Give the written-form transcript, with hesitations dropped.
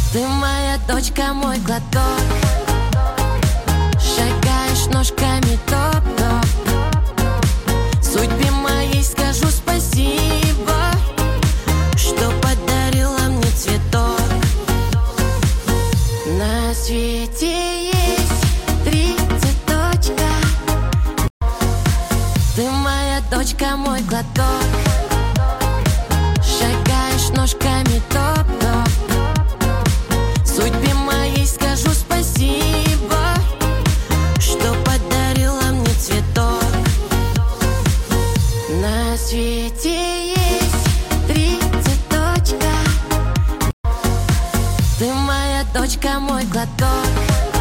Ты моя дочка, мой глоток. Шагаешь ножками топ-топ. Судьбе моей скажу спасибо, что подарила мне цветок. На свете есть 3 цветочка. Ты моя дочка, мой глоток. Шагаешь ножками топ-топ. Судьбе моей скажу спасибо, что подарила мне цветок. На свете есть 3 цветочка. Ты моя дочка, мой глоток.